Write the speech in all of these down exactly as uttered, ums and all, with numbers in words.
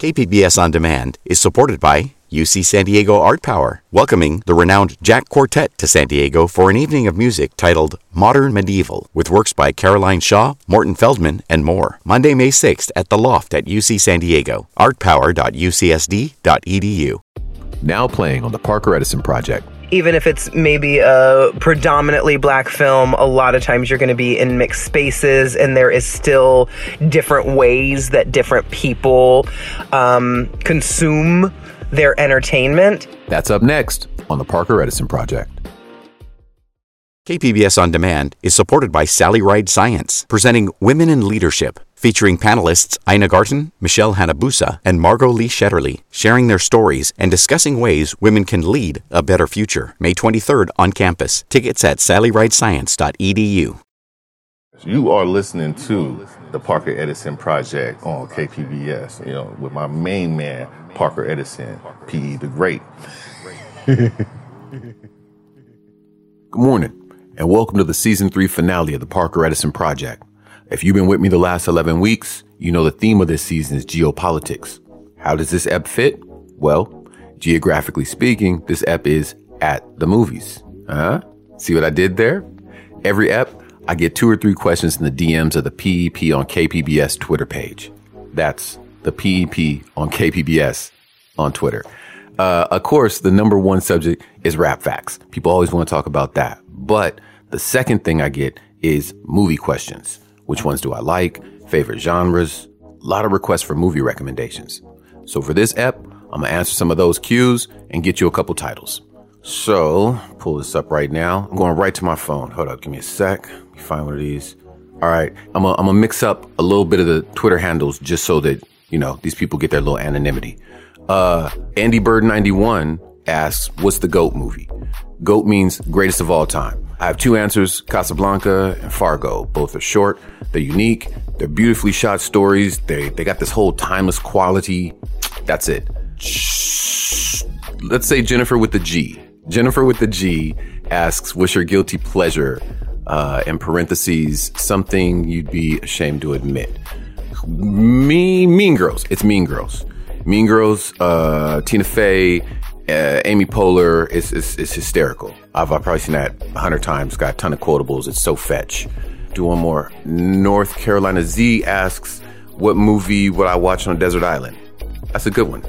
K P B S On Demand is supported by U C San Diego Art Power, welcoming the renowned Jack Quartet to San Diego for an evening of music titled Modern Medieval, with works by Caroline Shaw, Morton Feldman, and more. Monday, May sixth at The Loft at U C San Diego, art power dot u c s d dot e d u. Now playing on the Parker Edison Project. Even if it's maybe a predominantly black film, a lot of times you're going to be in mixed spaces, and there is still different ways that different people um, consume their entertainment. That's up next on the Parker Edison Project. K P B S On Demand is supported by Sally Ride Science, presenting Women in Leadership, featuring panelists Ina Garten, Michelle Hanabusa, and Margot Lee Shetterly, sharing their stories and discussing ways women can lead a better future. May twenty-third on campus. Tickets at sally ride science dot e d u. You are listening to the Parker Edison Project on K P B S, you know, with my main man, Parker Edison, P E the Great. Good morning, and welcome to the season three finale of the Parker Edison Project. If you've been with me the last eleven weeks, you know the theme of this season is geopolitics. How does this ep fit? Well, geographically speaking, this ep is at the movies. Huh? See what I did there? Every ep, I get two or three questions in the D Ms of the P E P on K P B S Twitter page. That's the P E P on K P B S on Twitter. Uh, of course, the number one subject is rap facts. People always want to talk about that. But the second thing I get is movie questions. Which ones do I like? Favorite genres? A lot of requests for movie recommendations. So for this ep, I'm going to answer some of those cues and get you a couple titles. So, pull this up right now. I'm going right to my phone. Hold up, give me a sec. Let me find one of these. All right, I'm going to mix up a little bit of the Twitter handles just so that, you know, these people get their little anonymity. Uh, Andy Bird ninety-one asks, what's the GOAT movie? GOAT means greatest of all time. I have two answers, Casablanca and Fargo. Both are short, they're unique, they're beautifully shot stories, they they got this whole timeless quality. That's it. Let's say Jennifer with the G. Jennifer with the G asks, what's your guilty pleasure? Uh, in parentheses, something you'd be ashamed to admit. Me, Mean Girls. It's Mean Girls. Mean Girls, uh, Tina Fey, uh, Amy Poehler is, is, is hysterical. I've, I've probably seen that a hundred times. Got a ton of quotables. It's so fetch. Do one more. North Carolina Z asks, what movie would I watch on a desert island? That's a good one.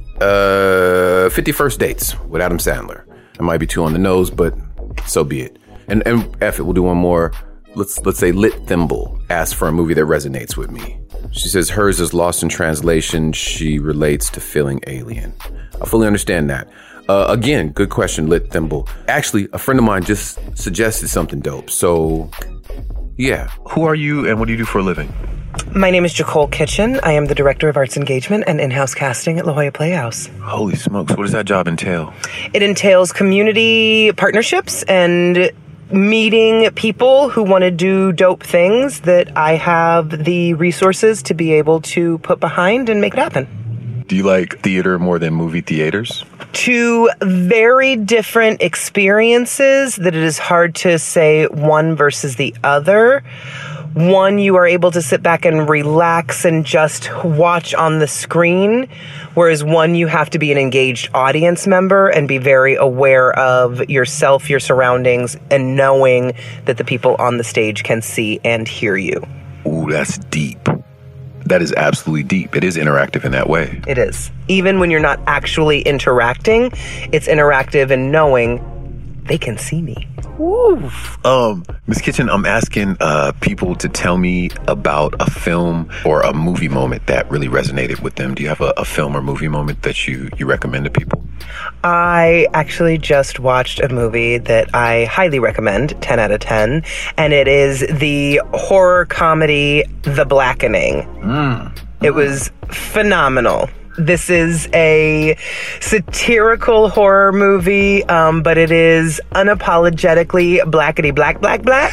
Uh, fifty First Dates with Adam Sandler. It might be too on the nose, but so be it. And, and F it, we'll do one more. Let's, let's say Lit Thimble asks for a movie that resonates with me. She says hers is Lost in Translation. She relates to feeling alien. I fully understand that. Uh, again, good question, Lit Thimble. Actually, a friend of mine just suggested something dope. So, yeah. Who are you and what do you do for a living? My name is Jacole Kitchen. I am the Director of Arts Engagement and In-House Casting at La Jolla Playhouse. Holy smokes, what does that job entail? It entails community partnerships and meeting people who want to do dope things that I have the resources to be able to put behind and make it happen. Do you like theater more than movie theaters? Two very different experiences that it is hard to say one versus the other. One, you are able to sit back and relax and just watch on the screen, whereas one, you have to be an engaged audience member and be very aware of yourself, your surroundings, and knowing that the people on the stage can see and hear you. Ooh, that's deep. That is absolutely deep. It is interactive in that way. It is. Even when you're not actually interacting, it's interactive in knowing they can see me. Woo. Um, Miz Kitchen, I'm asking uh, people to tell me about a film or a movie moment that really resonated with them. Do you have a, a film or movie moment that you, you recommend to people? I actually just watched a movie that I highly recommend, ten out of ten, and it is the horror comedy The Blackening. Mm. It was phenomenal. This is a satirical horror movie, um, but it is unapologetically blackety black, black, black.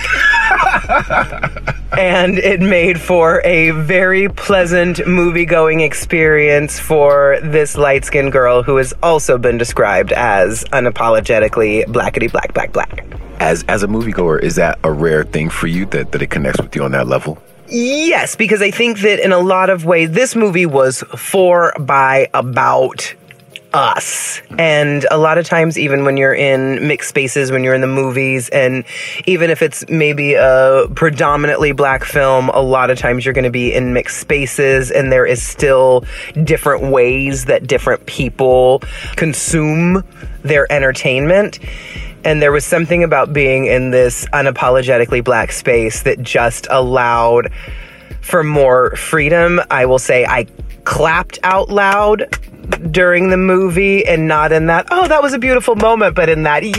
And it made for a very pleasant movie-going experience for this light-skinned girl who has also been described as unapologetically blackety black, black, black. As as a moviegoer, is that a rare thing for you that, that it connects with you on that level? Yes, because I think that in a lot of ways, this movie was for, by, about us. And a lot of times, even when you're in mixed spaces, when you're in the movies, and even if it's maybe a predominantly black film, a lot of times you're going to be in mixed spaces, and there is still different ways that different people consume their entertainment. And there was something about being in this unapologetically black space that just allowed for more freedom. I will say I clapped out loud during the movie, and not in that, oh, that was a beautiful moment, but in that,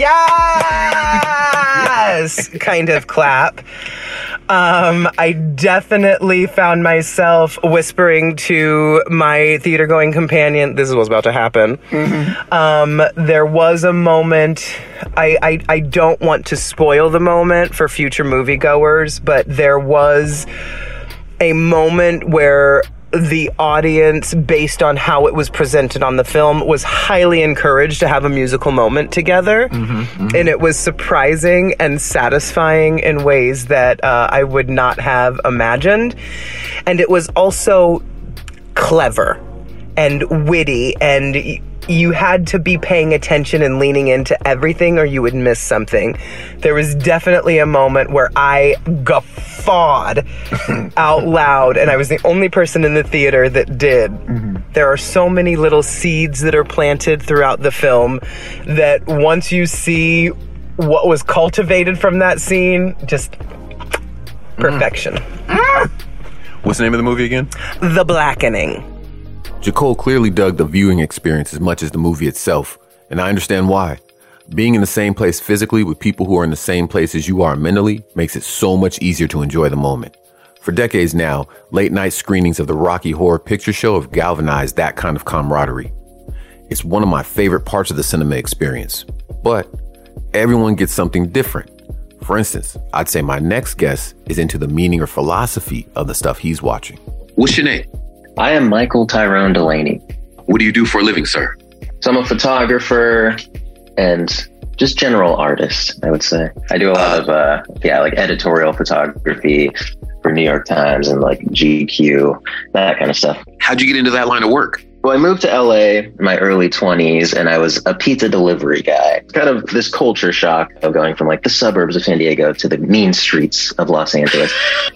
yes, kind of clap. Um, I definitely found myself whispering to my theater-going companion, this is what's about to happen. Mm-hmm. Um, there was a moment, I, I, I don't want to spoil the moment for future moviegoers, but there was a moment where the audience, based on how it was presented on the film, was highly encouraged to have a musical moment together. Mm-hmm, mm-hmm. And it was surprising and satisfying in ways that uh, I would not have imagined. And it was also clever and witty, and y- you had to be paying attention and leaning into everything or you would miss something. There was definitely a moment where I guffawed out loud, and I was the only person in the theater that did. Mm-hmm. There are so many little seeds that are planted throughout the film that once you see what was cultivated from that scene, just perfection. Mm. What's the name of the movie again? The Blackening. Jacole clearly dug the viewing experience as much as the movie itself, and I understand why. Being in the same place physically with people who are in the same place as you are mentally makes it so much easier to enjoy the moment. For decades now, late night screenings of the Rocky Horror Picture Show have galvanized that kind of camaraderie. It's one of my favorite parts of the cinema experience, but everyone gets something different. For instance, I'd say my next guest is into the meaning or philosophy of the stuff he's watching. What's your name? I am Michael Tyrone Delaney. What do you do for a living, sir? So I'm a photographer and just general artist, I would say. I do a lot of, uh, yeah, like editorial photography for New York Times and like G Q, that kind of stuff. How'd you get into that line of work? Well, I moved to L A in my early twenties, and I was a pizza delivery guy. Kind of this culture shock of going from like the suburbs of San Diego to the mean streets of Los Angeles.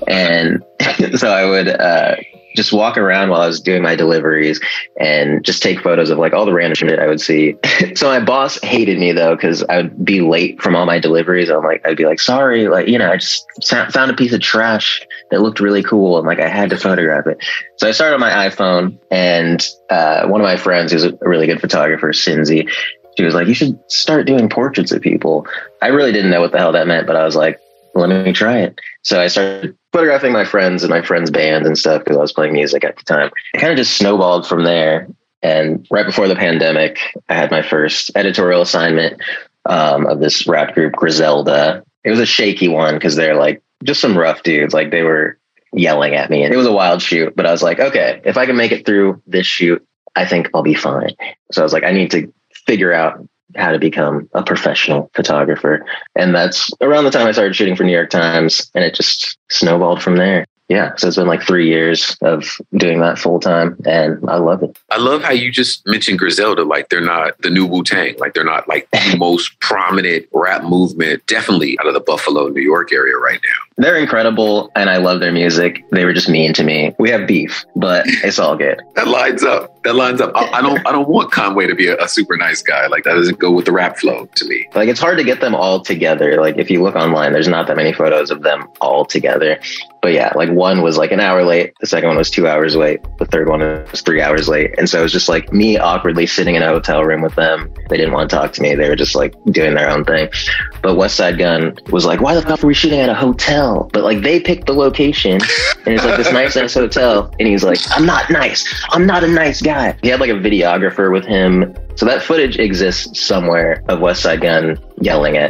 And so I would, uh, just walk around while I was doing my deliveries and just take photos of like all the random shit I would see. So my boss hated me though, because I would be late from all my deliveries. I'm like, I'd be like, sorry, like, you know, I just found a piece of trash that looked really cool, and like I had to photograph it. So I started on my iPhone, and uh, one of my friends, who's a really good photographer, Cindy, she was like, you should start doing portraits of people. I really didn't know what the hell that meant, but I was like, let me try it. So I started photographing my friends and my friends' bands and stuff because I was playing music at the time. It kind of just snowballed from there. And right before the pandemic, I had my first editorial assignment um, of this rap group, Griselda. It was a shaky one because they're like just some rough dudes. Like they were yelling at me, and it was a wild shoot. But I was like, okay, if I can make it through this shoot, I think I'll be fine. So I was like, I need to figure out how to become a professional photographer. And that's around the time I started shooting for New York Times, and it just snowballed from there. Yeah. So it's been like three years of doing that full time, and I love it. I love how you just mentioned Griselda, like they're not the new Wu-Tang, like they're not like the most prominent rap movement, definitely out of the Buffalo, New York area right now. They're incredible, and I love their music. They were just mean to me. We have beef, but it's all good. That lines up. That lines up. I, I don't. I don't want Conway to be a, a super nice guy. Like that doesn't go with the rap flow to me. Like it's hard to get them all together. Like if you look online, there's not that many photos of them all together. But yeah, like one was like an hour late. The second one was two hours late. The third one was three hours late. And so it was just like me awkwardly sitting in a hotel room with them. They didn't want to talk to me. They were just like doing their own thing. But West Side Gun was like, why the fuck are we shooting at a hotel? But like they picked the location, and it's like this nice ass hotel. And he's like, I'm not nice. I'm not a nice guy. He had like a videographer with him. So that footage exists somewhere of West Side Gun yelling at me.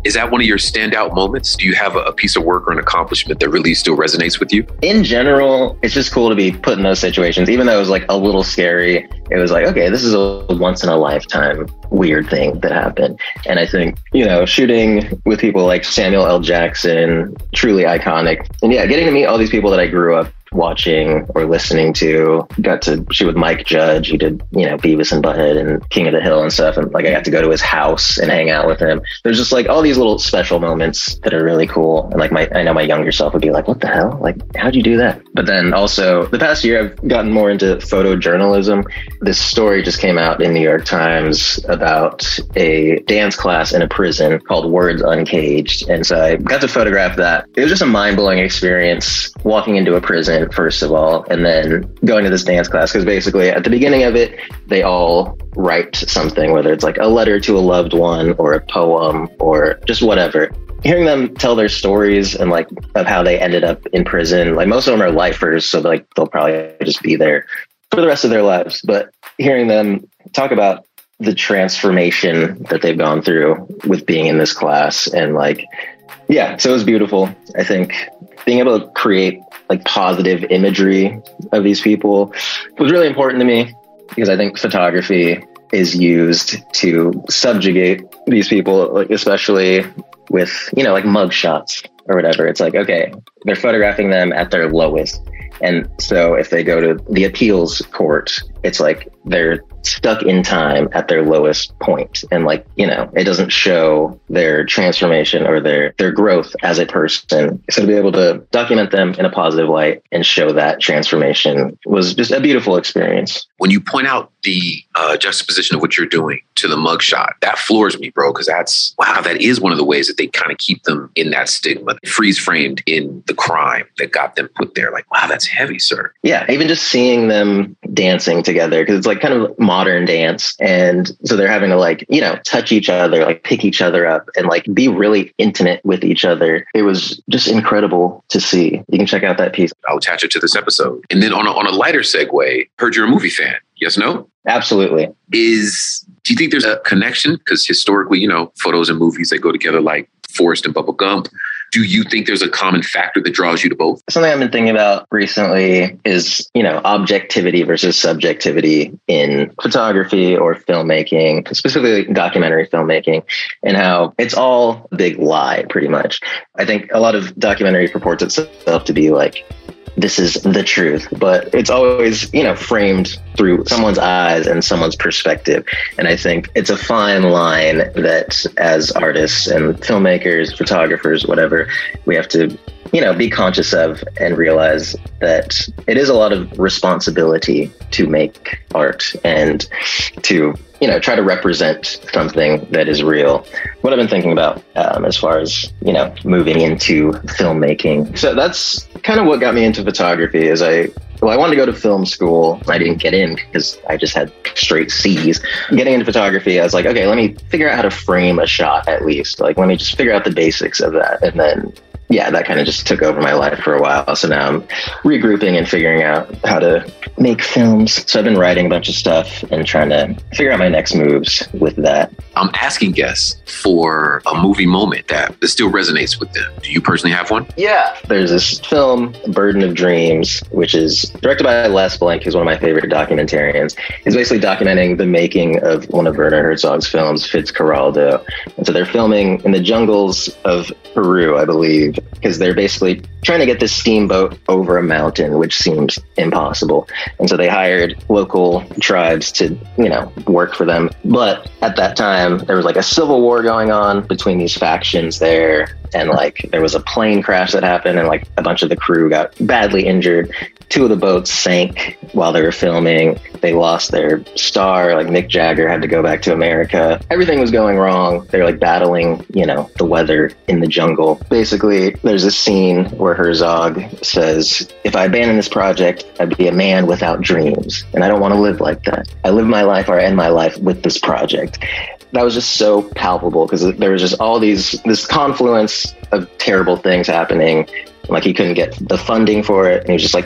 Is that one of your standout moments? Do you have a, a piece of work or an accomplishment that really still resonates with you? In general, it's just cool to be put in those situations, even though it was like a little scary. It was like, okay, this is a once in a lifetime weird thing that happened. And I think, you know, shooting with people like Samuel L. Jackson, truly iconic. And yeah, getting to meet all these people that I grew up watching or listening to. Got to shoot with Mike Judge, who did, you know, Beavis and Butthead and King of the Hill and stuff. And like, I got to go to his house and hang out with him. There's just like all these little special moments that are really cool. And like my, I know my younger self would be like, what the hell? Like, how'd you do that? But then also the past year, I've gotten more into photojournalism. This story just came out in New York Times about a dance class in a prison called Words Uncaged. And so I got to photograph that. It was just a mind-blowing experience walking into a prison, first of all, and then going to this dance class, because basically at the beginning of it, they all write something, whether it's like a letter to a loved one or a poem or just whatever. Hearing them tell their stories and like of how they ended up in prison, like most of them are lifers, so like they'll probably just be there for the rest of their lives. But hearing them talk about the transformation that they've gone through with being in this class, and like, yeah, so it was beautiful. I think being able to create like positive imagery of these people was really important to me, because I think photography is used to subjugate these people, like especially with, you know, like mug shots or whatever. It's like, okay, they're photographing them at their lowest. And so if they go to the appeals court, it's like they're stuck in time at their lowest point. And like, you know, it doesn't show their transformation or their, their growth as a person. So to be able to document them in a positive light and show that transformation was just a beautiful experience. When you point out the uh, juxtaposition of what you're doing to the mugshot, that floors me, bro, because that's, wow, that is one of the ways that they kind of keep them in that stigma, freeze framed in the crime that got them put there. Like, wow, that's heavy, sir. Yeah, even just seeing them dancing together, because it's like kind of modern dance. And so they're having to like, you know, touch each other, like pick each other up and like be really intimate with each other. It was just incredible to see. You can check out that piece. I'll attach it to this episode. And then on a, on a lighter segue, heard you're a movie fan. Yes, no? Absolutely. Is, do you think there's a connection? Because historically, you know, photos and movies, they go together like Forrest and Bubba Gump. Do you think there's a common factor that draws you to both? Something I've been thinking about recently is, you know, objectivity versus subjectivity in photography or filmmaking, specifically documentary filmmaking, and how it's all a big lie, pretty much. I think a lot of documentary purports itself to be like, this is the truth, but it's always, you know, framed through someone's eyes and someone's perspective. And I think it's a fine line that as artists and filmmakers, photographers, whatever, we have to, you know, be conscious of and realize that it is a lot of responsibility to make art and to, you know, try to represent something that is real. What I've been thinking about um, as far as, you know, moving into filmmaking. So that's kind of what got me into photography. Is I, well, I wanted to go to film school. I didn't get in because I just had straight C's. Getting into photography, I was like, okay, let me figure out how to frame a shot at least. Like, let me just figure out the basics of that. And then, yeah, that kind of just took over my life for a while. So now I'm regrouping and figuring out how to make films. So I've been writing a bunch of stuff and trying to figure out my next moves with that. I'm asking guests for a movie moment that, that still resonates with them. Do you personally have one? Yeah. There's this film, Burden of Dreams, which is directed by Les Blank, who's one of my favorite documentarians. He's basically documenting the making of one of Werner Herzog's films, Fitzcarraldo. And so they're filming in the jungles of Peru, I believe, because they're basically trying to get this steamboat over a mountain, which seems impossible. And so they hired local tribes to, you know, work for them. But at that time, there was like a civil war going on between these factions there. And like there was a plane crash that happened and like a bunch of the crew got badly injured. Two of the boats sank while they were filming. They lost their star. Like Mick Jagger had to go back to America. Everything was going wrong. They're like battling, you know, the weather in the jungle. Basically, there's a scene where Herzog says, if I abandon this project, I'd be a man without dreams. And I don't want to live like that. I live my life or I end my life with this project. That was just so palpable because there was just all these, this confluence of terrible things happening. Like he couldn't get the funding for it. And he was just like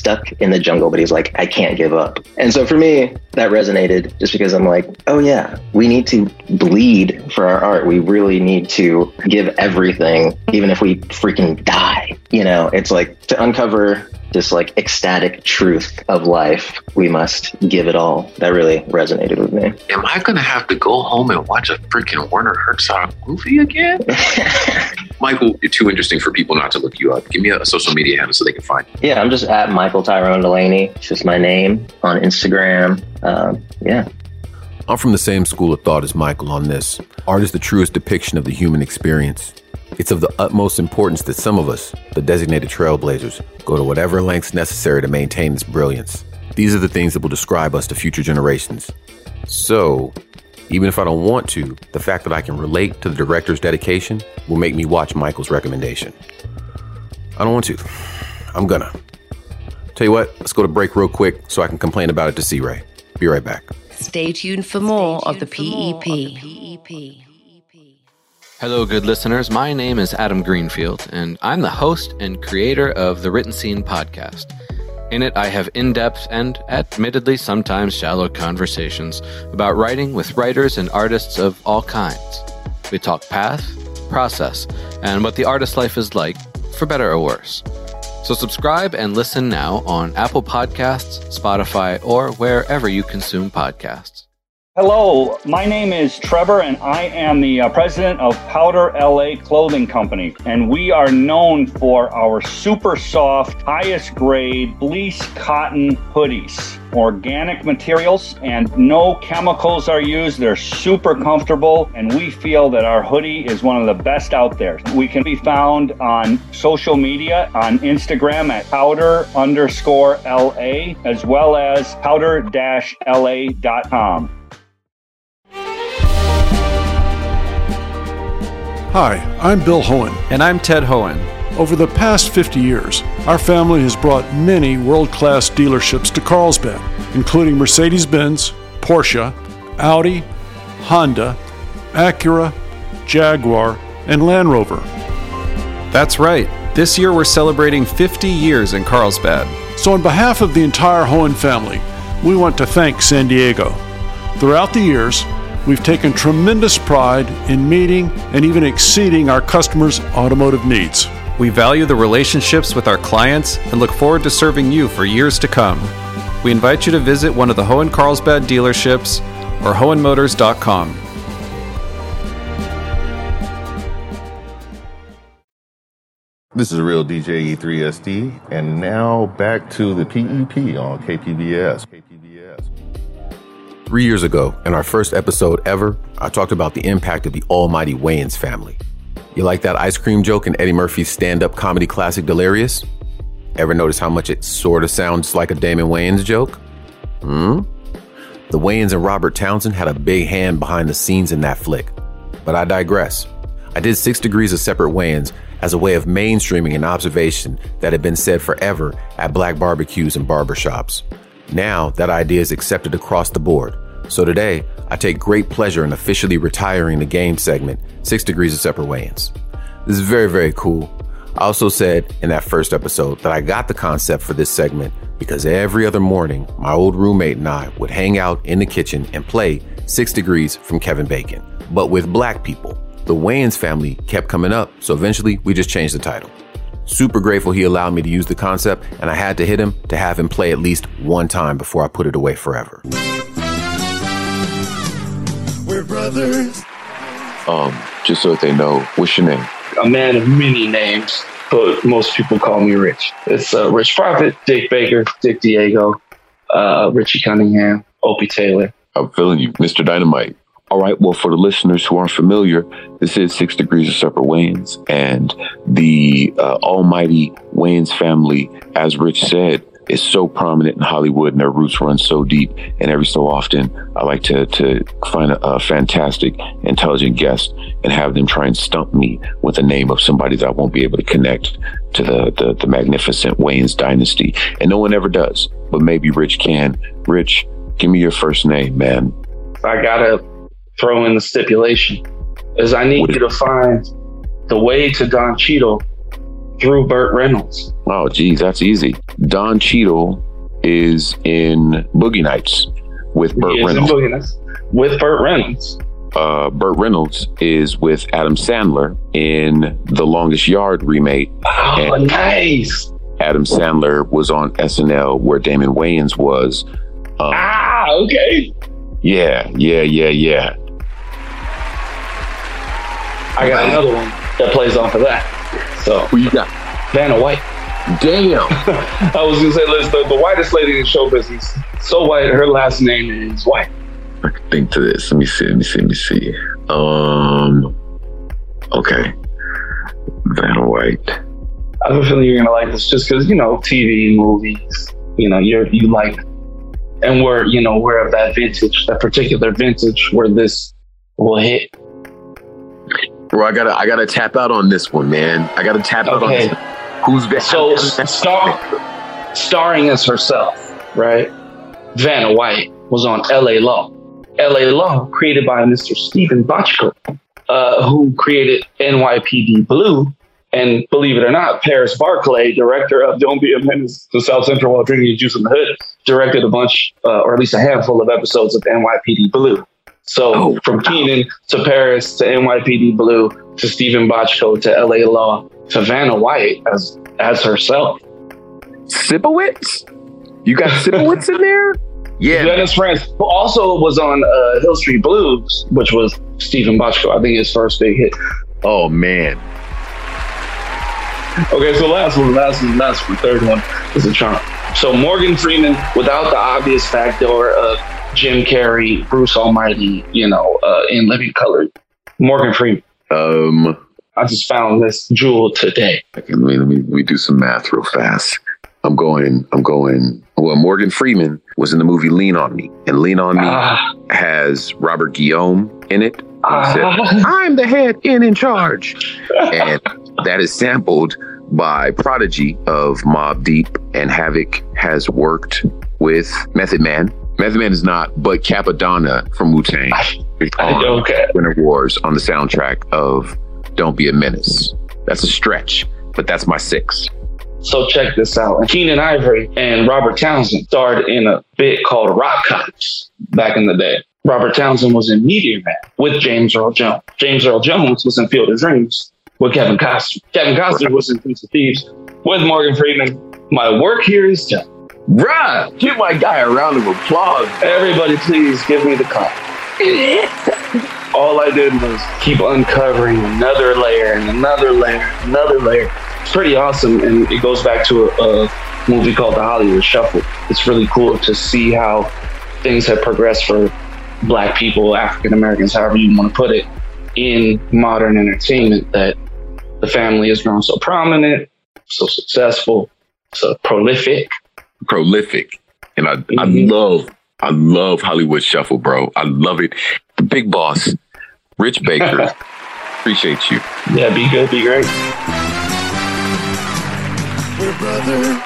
stuck in the jungle, but he's like, I can't give up. And so for me, that resonated just because I'm like, oh yeah, we need to bleed for our art. We really need to give everything, even if we freaking die. You know, it's like to uncover this like ecstatic truth of life, we must give it all. That really resonated with me. Am I going to have to go home and watch a freaking Werner Herzog movie again? Michael, you're too interesting for people not to look you up. Give me a, a social media handle so they can find you. Yeah, I'm just at Michael Tyrone Delaney. It's just my name on Instagram. Um, yeah. I'm from the same school of thought as Michael on this. Art is the truest depiction of the human experience. It's of the utmost importance that some of us, the designated trailblazers, go to whatever lengths necessary to maintain this brilliance. These are the things that will describe us to future generations. So, even if I don't want to, the fact that I can relate to the director's dedication will make me watch Michael's recommendation. I don't want to. I'm gonna. Tell you what, let's go to break real quick so I can complain about it to C-Ray. Be right back. Stay tuned for more of the P E P. Hello, good listeners. My name is Adam Greenfield, and I'm the host and creator of the Written Scene podcast. In it, I have in-depth and, admittedly, sometimes shallow conversations about writing with writers and artists of all kinds. We talk path, process, and what the artist life is like, for better or worse. So subscribe and listen now on Apple Podcasts, Spotify, or wherever you consume podcasts. Hello, my name is Trevor, and I am the uh, president of Powder L A Clothing Company, and we are known for our super soft, highest grade fleece cotton hoodies. Organic materials and no chemicals are used. They're super comfortable, and we feel that our hoodie is one of the best out there. We can be found on social media, on Instagram at powder underscore LA, as well as powder dash L A dot com. Hi, I'm Bill Hohen. And I'm Ted Hohen. Over the past fifty years, our family has brought many world-class dealerships to Carlsbad, including Mercedes-Benz, Porsche, Audi, Honda, Acura, Jaguar, and Land Rover. That's right. This year we're celebrating fifty years in Carlsbad. So on behalf of the entire Hohen family, we want to thank San Diego. Throughout the years, we've taken tremendous pride in meeting and even exceeding our customers' automotive needs. We value the relationships with our clients and look forward to serving you for years to come. We invite you to visit one of the Hohen Carlsbad dealerships or hohen motors dot com. This is Real D J E three S D, and now back to the P E P on K P B S. K P B S. Three years ago, in our first episode ever, I talked about the impact of the almighty Wayans family. You like that ice cream joke in Eddie Murphy's stand-up comedy classic Delirious? Ever notice how much it sort of sounds like a Damon Wayans joke? Hmm? The Wayans and Robert Townsend had a big hand behind the scenes in that flick. But I digress. I did Six Degrees of Separate Wayans as a way of mainstreaming an observation that had been said forever at black barbecues and barbershops. Now that idea is accepted across the board. So today, I take great pleasure in officially retiring the game segment, Six Degrees of Separate Wayans. This is very, very cool. I also said in that first episode that I got the concept for this segment because every other morning, my old roommate and I would hang out in the kitchen and play Six Degrees from Kevin Bacon, but with black people. The Wayans family kept coming up, so eventually we just changed the title. Super grateful he allowed me to use the concept, and I had to hit him to have him play at least one time before I put it away forever. We're brothers. Um, just so that they know, what's your name? A man of many names, but most people call me Rich. It's uh, Rich Prophet, Dick Baker, Dick Diego, uh, Richie Cunningham, Opie Taylor. I'm feeling you, Mister Dynamite. All right, well, for the listeners who aren't familiar, this is Six Degrees of Separate Wayans, and the uh, almighty Wayans family, as Rich said, is so prominent in Hollywood and their roots run so deep. And every so often, I like to, to find a, a fantastic, intelligent guest and have them try and stump me with the name of somebody that I won't be able to connect to the, the, the magnificent Wayans dynasty. And no one ever does, but maybe Rich can. Rich, give me your first name, man. I gotta throw in the stipulation, is I need you to find the way to Don Cheadle through Burt Reynolds. Oh, geez, that's easy. Don Cheadle is in Boogie Nights with Burt He is in Reynolds. Boogie Nights with Burt Reynolds. Uh, Burt Reynolds is with Adam Sandler in The Longest Yard remake. Oh, and nice. Adam Sandler was on S N L where Damon Wayans was. Um, Ah, okay. Yeah, yeah, yeah, yeah. I got another one that plays off of that. So who you got? Vanna White. Damn. I was gonna say, Liz, the, the whitest lady in show business. So white, her last name is White. I can think to this. Let me see. Let me see. Let me see. Um. Okay. Vanna White. I have a feeling you're gonna like this just because you know T V, movies. You know, you're you like, and we're you know we're of that vintage, that particular vintage where this will hit. Bro, I gotta, I gotta tap out on this one, man. I gotta tap out Okay. on this. Who's Vanna? So star, starring as herself, right? Vanna White was on L A Law. L A Law, created by Mister Stephen Bochco, uh, who created N Y P D Blue. And believe it or not, Paris Barclay, director of Don't Be a Menace to South Central while drinking your juice in the hood, directed a bunch, uh, or at least a handful of episodes of N Y P D Blue. So Oh, from Keenan to Paris to N Y P D Blue to Stephen Bochco to L A Law to Vanna White as as herself. Sipowicz? You got Sipowicz in there? Yeah. Dennis Franz, who also was on uh, Hill Street Blues, which was Stephen Bochco. I think his first big hit. Oh, man. Okay, so last one, last one, last one, third one is a charm. So Morgan Freeman, without the obvious factor of Jim Carrey, Bruce Almighty, you know, uh, in Living Color. Morgan Freeman. Um, I just found this jewel today. Okay, let me, let me let me do some math real fast. I'm going. I'm going. Well, Morgan Freeman was in the movie Lean on Me, and Lean on Me Ah. has Robert Guillaume in it. He Ah. said, "I'm the head and in charge," and that is sampled by Prodigy of Mobb Deep, and Havoc has worked with Method Man. Method Man is not, but Capadonna from Wu-Tang is on Okay. Winter Wars on the soundtrack of Don't Be a Menace. That's a stretch, but that's my six. So check this out. Keenan Ivory and Robert Townsend starred in a bit called Rock Cops back in the day. Robert Townsend was in Meteor Man with James Earl Jones. James Earl Jones was in Field of Dreams with Kevin Costner. Kevin Costner was in Prince of Thieves with Morgan Freeman. My work here is done. Bruh, give my guy a round of applause. Everybody, please give me the clap. All I did was keep uncovering another layer and another layer, another layer. It's pretty awesome, and it goes back to a, a movie called The Hollywood Shuffle. It's really cool to see how things have progressed for Black people, African Americans, however you want to put it, in modern entertainment, that the family has grown so prominent, so successful, so prolific. Prolific. And I, Mm-hmm. I love, I love Hollywood Shuffle, bro. I love it. The big boss, Rich Baker. Appreciate you. Yeah, be good, be great. We're brother.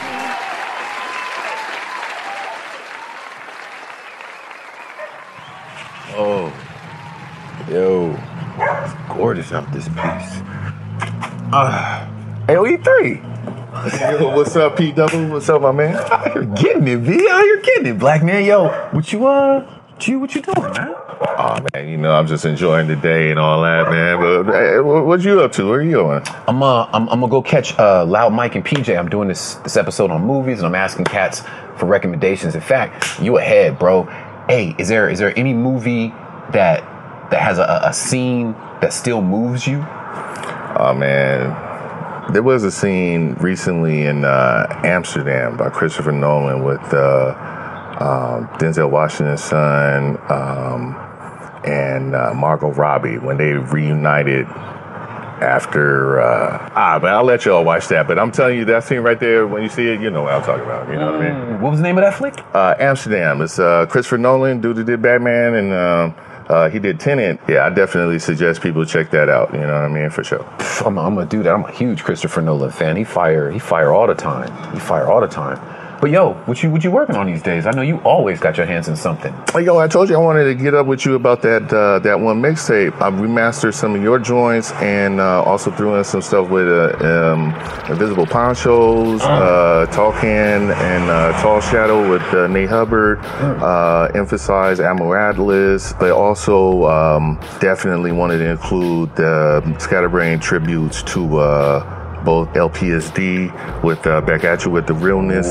Oh, yo, it's gorgeous out this piece. Uh, L E three. Yo, what's up, P Double? What's up, my man? Out here getting it, V. Out here getting it, black man. Yo, what you uh, what you what you doing, man? Oh man, you know I'm just enjoying the day and all that, man. But hey, what, what you up to? Where you going? I'm uh, I'm, I'm gonna go catch uh, Loud Mike and P J. I'm doing this this episode on movies, and I'm asking cats for recommendations. In fact, you ahead, bro. Hey, is there is there any movie that that has a, a scene that still moves you? Oh man, there was a scene recently in uh, Amsterdam by Christopher Nolan with uh, um, Denzel Washington's son um, and uh, Margot Robbie when they reunited after. Uh, ah, but I'll let y'all watch that. But I'm telling you, that scene right there, when you see it, you know what I'm talking about. You know what I mean? What was the name of that flick? Uh, Amsterdam. It's uh, Christopher Nolan, dude who did Batman, and um, uh, he did Tenet. Yeah, I definitely suggest people check that out. You know what I mean? For sure. I'm, I'm gonna do that. I'm a huge Christopher Nolan fan. He fire he fire all the time. He fire all the time. But yo, what you what you working on these days? I know you always got your hands in something. Hey, yo, I told you I wanted to get up with you about that uh, that one mixtape. I remastered some of your joints and uh, also threw in some stuff with uh, um, Invisible Ponchos, uh, Tall Can, and uh, Tall Shadow with uh, Nate Hubbard. Uh, emphasized Admiral Atlas, but also um, definitely wanted to include the uh, Scatterbrain tributes to uh, both L P S D with uh, Back At You with the Realness,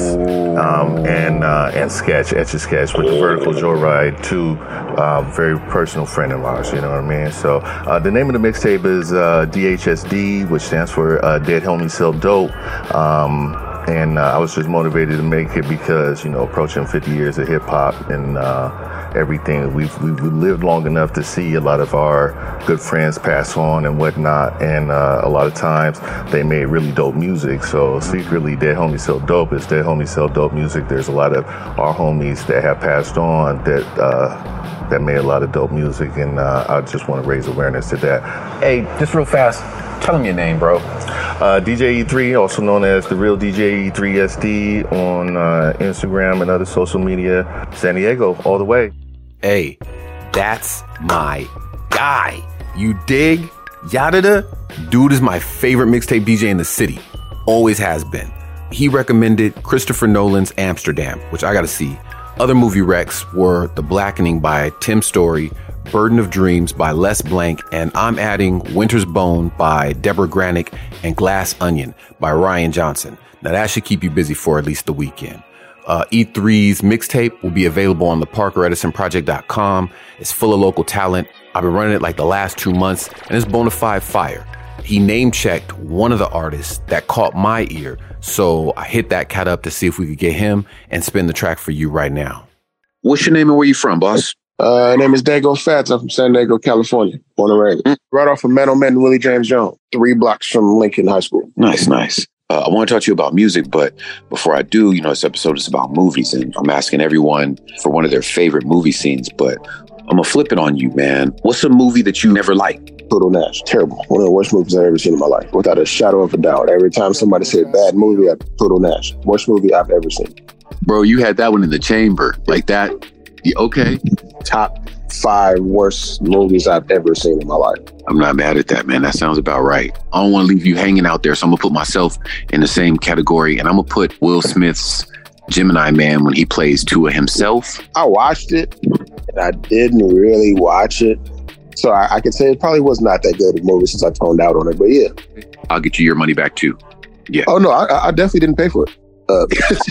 um, and uh, and Sketch, Etch a Sketch with the Vertical Joyride, two uh, very personal friend of ours, you know what I mean? So uh, the name of the mixtape is uh, D H S D, which stands for uh, Dead Homie Sell Dope. Um, and uh, I was just motivated to make it because, you know, approaching fifty years of hip hop and uh, everything, we've, we've lived long enough to see a lot of our good friends pass on and whatnot. And uh, a lot of times they made really dope music. So secretly, Dead Homie Sell Dope is Dead Homie Sell Dope music. There's a lot of our homies that have passed on that uh, that made a lot of dope music. And uh, I just want to raise awareness to that. Hey, just real fast, tell them your name, bro. Uh, D J E three, also known as The Real D J E three S D on uh, Instagram and other social media. San Diego, all the way. Hey, that's my guy. You dig? Yadada? Dude is my favorite mixtape D J in the city. Always has been. He recommended Christopher Nolan's Amsterdam, which I gotta see. Other movie recs were The Blackening by Tim Story, Burden of Dreams by Les Blank, and I'm adding Winter's Bone by Deborah Granick and Glass Onion by Ryan Johnson. Now that should keep you busy for at least the weekend. Uh, E three's mixtape will be available on the parker edison project dot com. It's full of local talent. I've been running it like the last two months, and it's bona fide fire. He name-checked one of the artists that caught my ear, so I hit that cat up to see if we could get him and spin the track for you right now. What's your name and where you from, boss? Uh, my name is Dago Fats. I'm from San Diego, California. Born and raised. Mm. Right off of Meadow Man and Willie James Jones. Three blocks from Lincoln High School. Nice, nice. Uh, I want to talk to you about music, but before I do, you know, this episode is about movies, and I'm asking everyone for one of their favorite movie scenes, but I'm going to flip it on you, man. What's a movie that you never liked? Pluto Nash. Terrible. One of the worst movies I've ever seen in my life, without a shadow of a doubt. Every time somebody said bad movie, I Pluto Nash. Worst movie I've ever seen. Bro, you had that one in the chamber. Like that? Yeah, okay. Top five worst movies I've ever seen in my life. I'm not mad at that, man. That sounds about right. I don't want to leave you hanging out there, so I'm going to put myself in the same category, and I'm going to put Will Smith's Gemini Man when he plays Tua himself. I watched it, and I didn't really watch it. So I, I could say it probably was not that good of a movie since I toned out on it, but yeah. I'll get you your money back too. Yeah. Oh, no, I, I definitely didn't pay for it. Uh,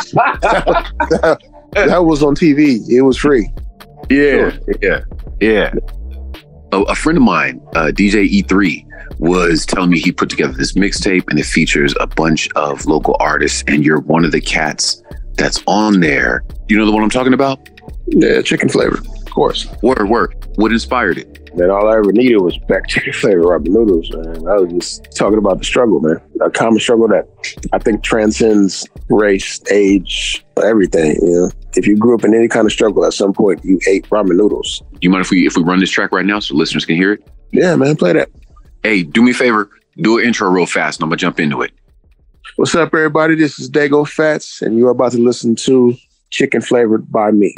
that, that was on T V. It was free. Yeah, sure. yeah, yeah. A, a friend of mine, uh, D J E three, was telling me he put together this mixtape and it features a bunch of local artists, and you're one of the cats that's on there. You know the one I'm talking about? Yeah, Chicken Flavor, of course. Word, word. What inspired it? Man, all I ever needed was back Chicken Flavor ramen noodles, man. I was just talking about the struggle, man. A common struggle that I think transcends race, age, everything, you know. If you grew up in any kind of struggle, at some point you ate ramen noodles. You mind if we if we run this track right now so listeners can hear it? Yeah, man, play that. Hey, do me a favor, do an intro real fast and I'm gonna jump into it. What's up, everybody? This is Dago Fats, and you're about to listen to Chicken Flavored by me.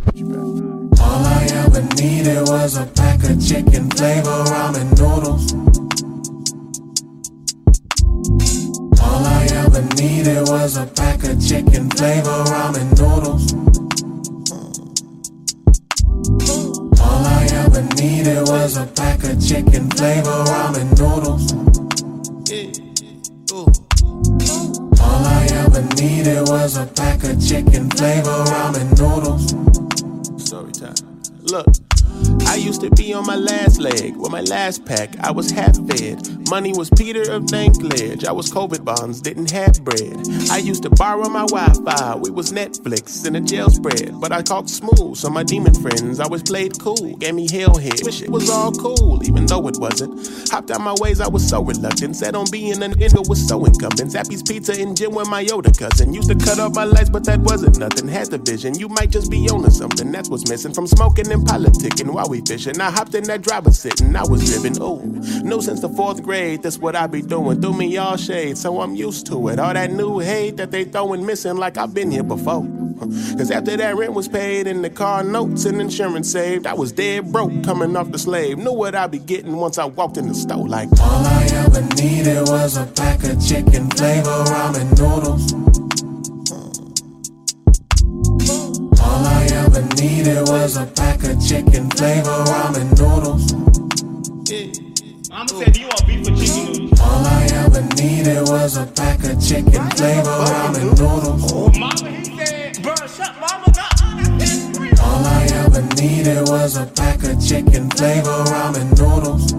All I ever needed was a pack of chicken flavor ramen noodles. All I ever needed was a pack of chicken flavor ramen noodles. All I ever needed was a pack of chicken flavor ramen noodles. All I ever needed was a pack of chicken flavor ramen noodles. Story time. Look, I used to be on my last leg with my last pack. I was half fed. Money was Peter of Dinklage. I was COVID bonds, didn't have bread. I used to borrow my Wi-Fi. We was Netflix in a jail spread. But I talked smooth, so my demon friends always played cool. Gave me hell head. Wish it was all cool, even though it wasn't. Hopped out my ways, I was so reluctant. Said on being an nigga was so incumbent. Zappy's Pizza and gym with my Yoda cousin. Used to cut off my lights, but that wasn't nothing. Had the vision, you might just be on to something. That's what's missing from smoking and politicking while we fishing. I hopped in that driver sitting, I was driven. Ooh, no since the fourth grade. grade, that's what I be doing. Threw me all shade, so I'm used to it. All that new hate that they throwing missing like I've been here before. Cause after that rent was paid and the car notes and insurance saved, I was dead broke coming off the slave. Knew what I'd be getting once I walked in the store. Like, all I ever needed was a pack of chicken flavor ramen noodles. All I ever needed was a pack of chicken flavor ramen noodles. Mama said, do you want beef with chicken noodles? All I ever needed was a pack of chicken flavor ramen noodles. Mama, he said, bro, shut mama, nah. All I ever needed was a pack of chicken flavor ramen noodles.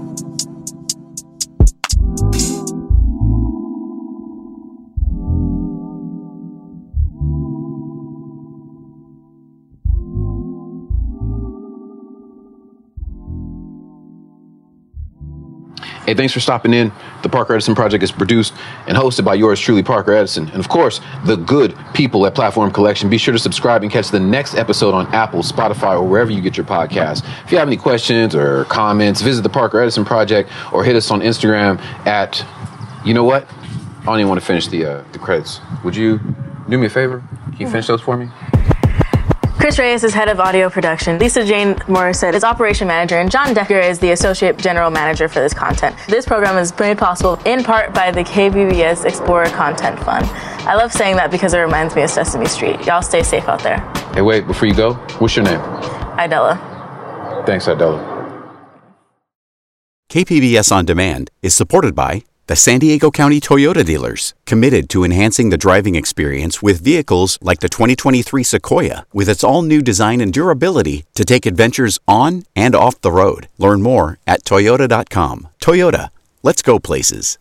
Hey, thanks for stopping in. The Parker Edison Project is produced and hosted by yours truly, Parker Edison. And of course, the good people at Platform Collection. Be sure to subscribe and catch the next episode on Apple, Spotify, or wherever you get your podcasts. If you have any questions or comments, visit the Parker Edison Project or hit us on Instagram at, you know what? I don't even want to finish the, uh, the credits. Would you do me a favor? Can you finish those for me? Chris Reyes is head of audio production. Lisa Jane Morissette is operation manager, and John Decker is the associate general manager for this content. This program is made possible in part by the K P B S Explorer Content Fund. I love saying that because it reminds me of Sesame Street. Y'all stay safe out there. Hey, wait, before you go, what's your name? Idella. Thanks, Idella. K P B S On Demand is supported by the San Diego County Toyota dealers, committed to enhancing the driving experience with vehicles like the twenty twenty-three Sequoia, with its all-new design and durability to take adventures on and off the road. Learn more at toyota dot com. Toyota, let's go places.